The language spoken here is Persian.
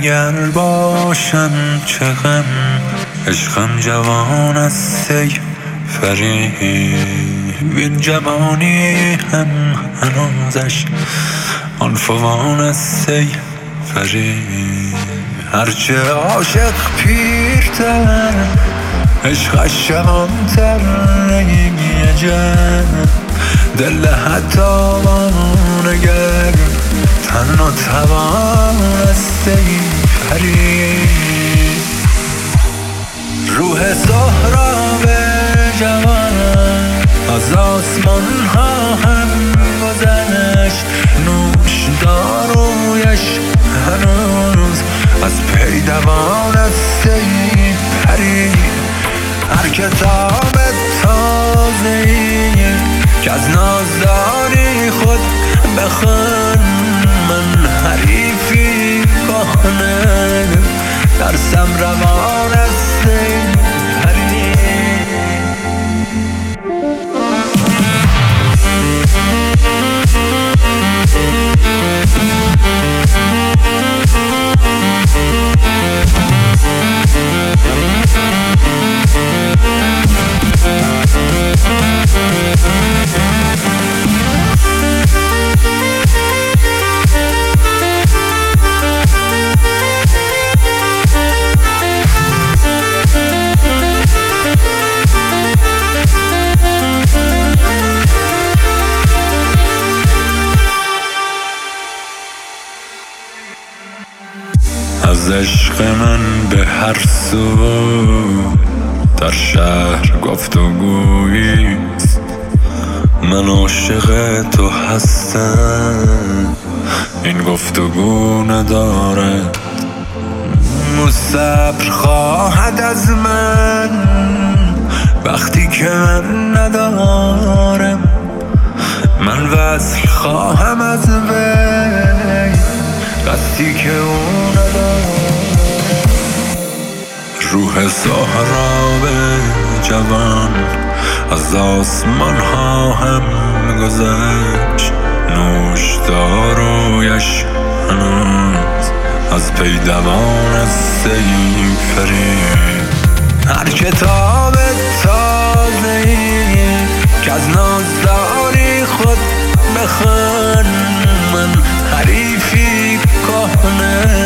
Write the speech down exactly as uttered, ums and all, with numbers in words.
اگر باشم چه غم، عشقم جوان است ای فریب، این جوانی هم هنوزش آن فوان است ای فریب. هرچه عاشق پیرتر عشقش جوانتر، ای عجب دل حتی نگر تن و توان است ای فریب. روح سهراب جوان از آسمان ها هم گذشت، نوش دارویش هنوز از پی دوان است ای فریب. هر کتاب تازه‌ای که از نازداری خود بخوان، من حریفی کهنه درسم روان است ای فریب. از عشق من به هر سو در شهر گفتگوییست، من عاشق تو هستم این گفتگو ندارد. او صبر خواهد از من وقتی که من ندارم، من وصل خواهم از وی وقتی که او ندارم. روح سهراب جوان از آسمان ها هم گذشت، نوش دارویش هنوز از پی دوان است ای فریب. هر کتاب تازه‌ای که از نازداری خود بخوان، من حریفی کهنه